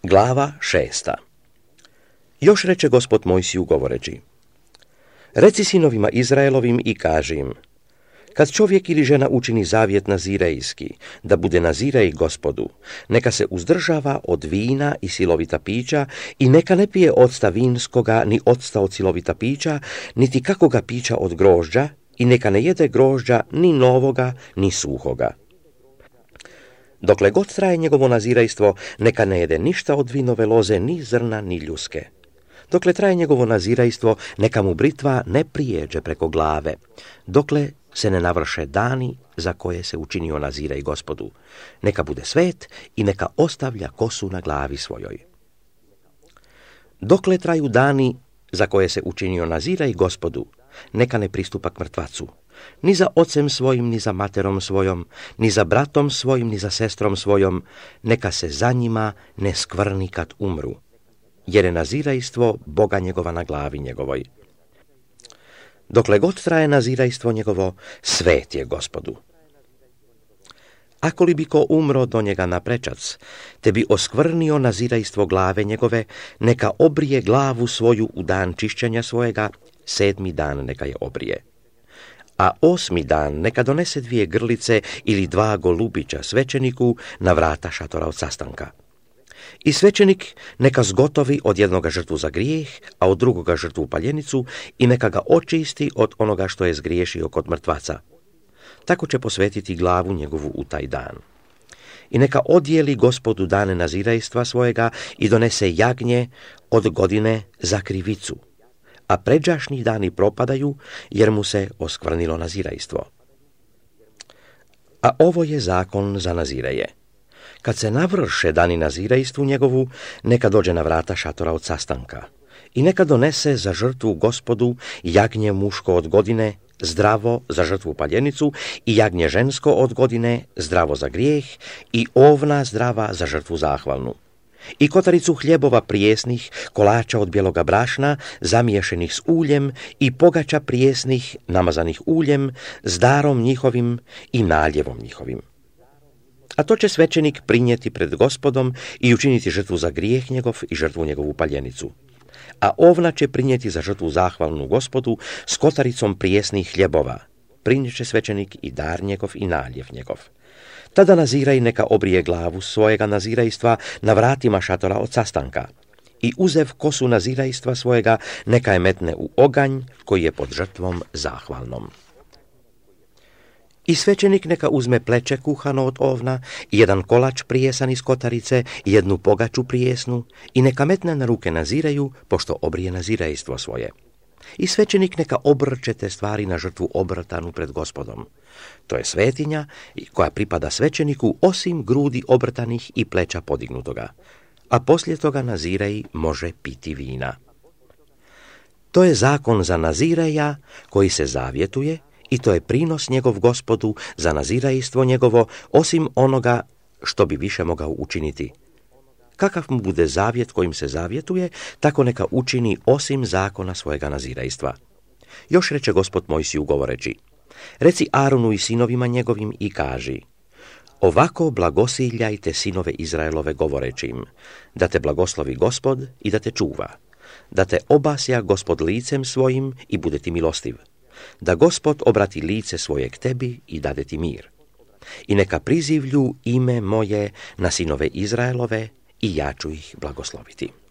Glava 6. Još reče Gospod Mojsiju govoreći: Reci sinovima Izraelovim i kaži im: kad čovjek ili žena učini zavjet nazirejski, da bude nazirej Gospodu, neka se uzdržava od vina i silovita pića i neka ne pije octa vinskoga, ni octa od silovita pića, niti kakoga pića od grožđa, i neka ne jede grožđa ni novoga, ni suhoga. Dokle god traje njegovo nazirejstvo, neka ne jede ništa od vinove loze, ni zrna, ni ljuske. Dokle traje njegovo nazirejstvo, neka mu britva ne prijeđe preko glave, dokle se ne navrše dani za koje se učinio nazirej Gospodu. Neka bude svet i neka ostavlja kosu na glavi svojoj. Dokle traju dani za koje se učinio nazirej Gospodu, neka ne pristupa k mrtvacu, ni za ocem svojim, ni za materom svojom, ni za bratom svojim, ni za sestrom svojom, neka se za njima ne skvrni kad umru, jer je nazirajstvo Boga njegova na glavi njegovoj. Dokle god traje nazirajstvo njegovo, svet je Gospodu. Ako li bi ko umro do njega na prečac, te bi oskvrnio nazirajstvo glave njegove, neka obrije glavu svoju u dan čišćenja svojega, 7. dan neka je obrije. A 8. dan neka donese 2 grlice ili 2 golubića svećeniku na vrata šatora od sastanka. I svećenik neka zgotovi od jednoga žrtvu za grijeh, a od drugoga žrtvu paljenicu, i neka ga očisti od onoga što je zgriješio kod mrtvaca. Tako će posvetiti glavu njegovu u taj dan. I neka odijeli Gospodu dane nazirajstva svojega i donese jagnje od godine za krivicu, a pređašnji dani propadaju, jer mu se oskvrnilo nazirajstvo. A ovo je zakon za nazireje. Kad se navrše dani nazirajstvu njegovu, neka dođe na vrata šatora od sastanka i neka donese za žrtvu Gospodu jagnje muško od godine, zdravo za žrtvu paljenicu, i jagnje žensko od godine, zdravo za grijeh, i ovna zdrava za žrtvu zahvalnu. I kotaricu hljebova prijesnih, kolača od bijeloga brašna, zamiješenih s uljem, i pogača prijesnih, namazanih uljem, s darom njihovim i naljevom njihovim. A to će svećenik prinijeti pred Gospodom i učiniti žrtvu za grijeh njegov i žrtvu njegovu paljenicu. A ovna će prinijeti za žrtvu zahvalnu Gospodu s kotaricom prijesnih hljebova. Prinijet će svećenik i dar njegov i naljev njegov. Tada naziraj neka obrije glavu svojega nazirajstva na vratima šatora od sastanka. I uzev kosu nazirajstva svojega, neka je metne u oganj koji je pod žrtvom zahvalnom. I svećenik neka uzme pleće kuhano od ovna, i jedan kolač prijesan iz kotarice, i jednu pogaču prijesnu, i neka metne na ruke naziraju, pošto obrije nazirajstvo svoje. I svećenik neka obrče te stvari na žrtvu obrtanu pred Gospodom. To je svetinja koja pripada svećeniku, osim grudi obrtanih i pleća podignutoga. A poslije toga nazirej može piti vina. To je zakon za nazireja koji se zavjetuje, i to je prinos njegov Gospodu za nazirajstvo njegovo, osim onoga što bi više mogao učiniti. Kakav mu bude zavjet kojim se zavjetuje, tako neka učini osim zakona svojega nazirajstva. Još reče Gospod Mojsiju govoreći: reci Aronu i sinovima njegovim i kaži: ovako blagosiljajte sinove Izraelove govoreći im, da te blagoslovi Gospod i da te čuva, da te obasja Gospod licem svojim i bude ti milostiv, da Gospod obrati lice svoje k tebi i dade ti mir. I neka prizivlju ime moje na sinove Izraelove i ja ću ih blagosloviti.